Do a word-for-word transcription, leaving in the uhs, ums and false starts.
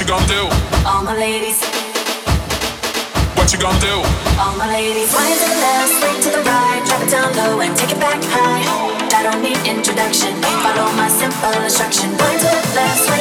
you gonna do? All my ladies. What you gonna do? All my ladies. Wind to the left, swing to the right, drop it down low and take it back high. I don't need introduction. Follow my simple instruction. Wind to the left.